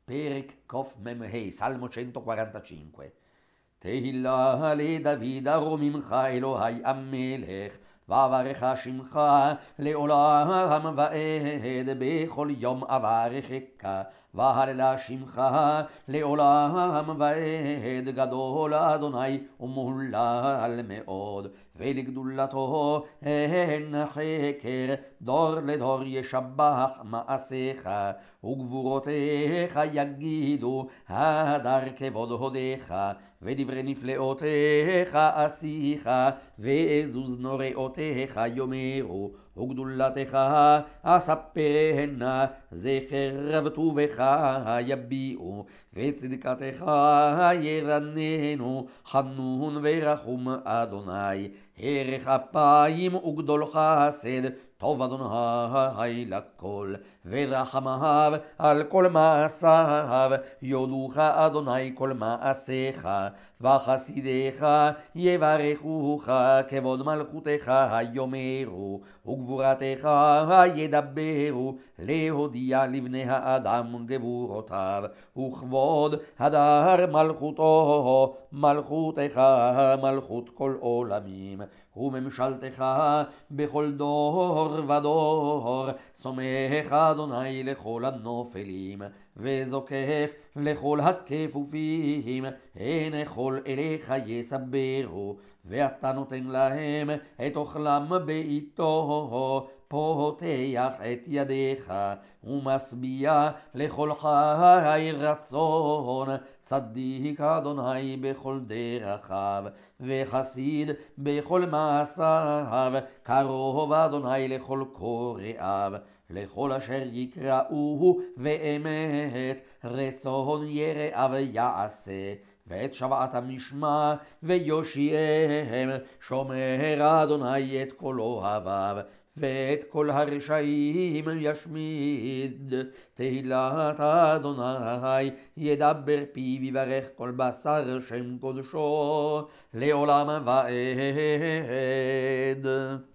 פרק קמ"ה, סלמו 145. תהילה לדוד ארוממך אלוהי המלך, ואברך שמך לעולם ועד, בכל יום אברכך, והללה שמך לעולם ועד, גדול אדוני ומהולל מאוד, ולגדולתו אין חקר, דור לדור ישבח מעשיך, וגבורותיך יגידו הדר כבוד הודיך, ודברי נפלאותיך עשיך, ועזוז נוראותיך יאמרו, וגדולתך אספרנה, זכר וטובך יביעו, וצדקתך ירננו, חנון ורחום אדוני, ערך אפיים וגדול חסד, טוב אדוני לכל, ורחמיו על כל מעשיו, יודוך אדוני כל מעשיך, וחסידיך יברכוך, כבוד מלכותך יאמרו, וגבורתך ידברו, להודיע לבני האדם גבורותיו, וכבוד הדר מלכותו, מלכותך מלכות כל עולמים, וממשלתך בכל דור ודור, סומך אדוני לכל הנופלים, וזוקף לכל הכפופים, הנה כל אליך יסברו, ואתה נותן להם את אוכלם בעיתו, פותח את ידיך, ומשביע לכל חי רצון, צדיק אדוני בכל דרכיו, וחסיד בכל מעשיו, קרוב אדוני לכל קוראיו, לכל אשר יקראוהו ואמת, רצון יראיו יעשה, ואת שבעתם ישמע ויושיעם, שומר אדוני את כל אוהביו, ואת כל הרשעים ישמיד. תהילת אדוני ידבר פיו, יברך כל בשר שם קודשו לעולם ועד.